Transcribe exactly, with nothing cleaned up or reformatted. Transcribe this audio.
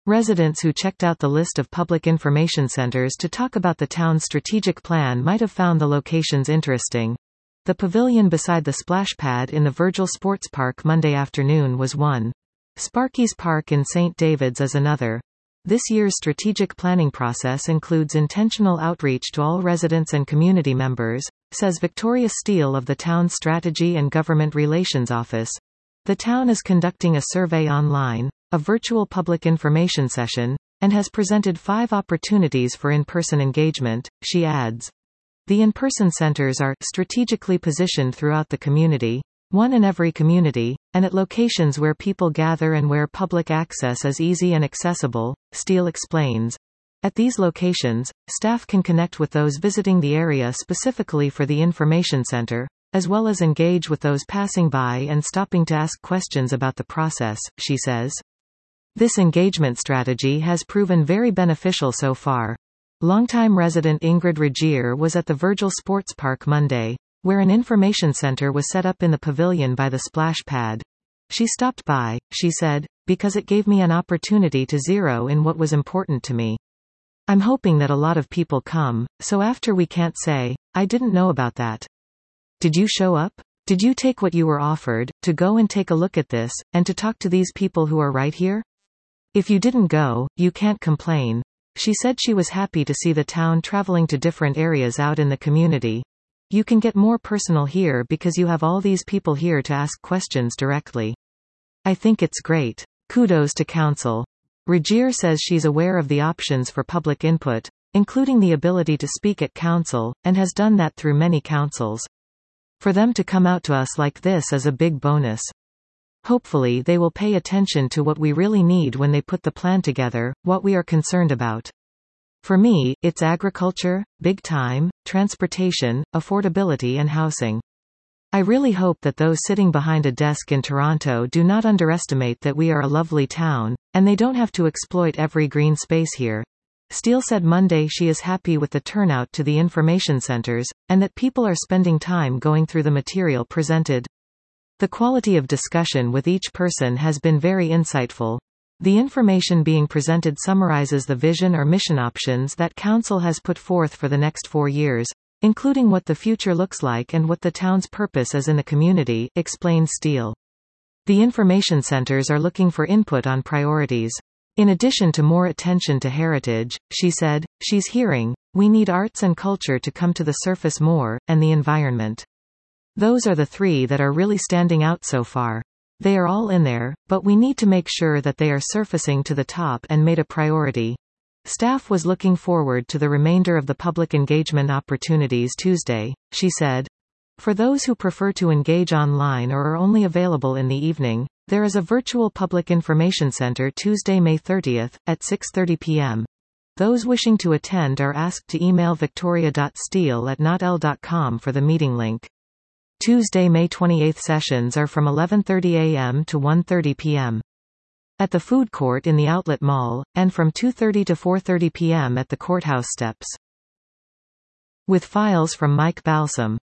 Residents who checked out the list of public information centers to talk about the town's strategic plan might have found the locations interesting. The pavilion beside the splash pad in the Virgil Sports Park Monday afternoon was one. Sparky's Park in Saint David's is another. This year's strategic planning process includes intentional outreach to all residents and community members, says Victoria Steele of the town's Strategy and Government Relations Office. The town is conducting a survey online, a virtual public information session, and has presented five opportunities for in-person engagement, she adds. The in-person centers are strategically positioned throughout the community, one in every community, and at locations where people gather and where public access is easy and accessible, Steele explains. At these locations, staff can connect with those visiting the area specifically for the information center, as well as engage with those passing by and stopping to ask questions about the process, she says. This engagement strategy has proven very beneficial so far. Longtime resident Ingrid Regier was at the Virgil Sports Park Monday, where an information center was set up in the pavilion by the splash pad. She stopped by, she said, because it gave me an opportunity to zero in what was important to me. I'm hoping that a lot of people come, so after we can't say, I didn't know about that. Did you show up? Did you take what you were offered, to go and take a look at this, and to talk to these people who are right here? If you didn't go, you can't complain. She said she was happy to see the town traveling to different areas out in the community. You can get more personal here because you have all these people here to ask questions directly. I think it's great. Kudos to council. Regier says she's aware of the options for public input, including the ability to speak at council, and has done that through many councils. For them to come out to us like this is a big bonus. Hopefully they will pay attention to what we really need when they put the plan together, what we are concerned about. For me, it's agriculture, big time, transportation, affordability and housing. I really hope that those sitting behind a desk in Toronto do not underestimate that we are a lovely town, and they don't have to exploit every green space here. Steele said Monday she is happy with the turnout to the information centers, and that people are spending time going through the material presented. The quality of discussion with each person has been very insightful. The information being presented summarizes the vision or mission options that Council has put forth for the next four years, including what the future looks like and what the town's purpose is in the community, explains Steele. The information centers are looking for input on priorities. In addition to more attention to heritage, she said, she's hearing, we need arts and culture to come to the surface more, and the environment. Those are the three that are really standing out so far. They are all in there, but we need to make sure that they are surfacing to the top and made a priority. Staff was looking forward to the remainder of the public engagement opportunities Tuesday, she said. For those who prefer to engage online or are only available in the evening, there is a virtual public information center Tuesday, May thirtieth, at six thirty p m Those wishing to attend are asked to email victoria dot steele at notel dot com for the meeting link. Tuesday, May twenty-eighth sessions are from eleven thirty a m to one thirty p m at the food court in the Outlet Mall, and from two thirty to four thirty p m at the courthouse steps. With files from Mike Balsam.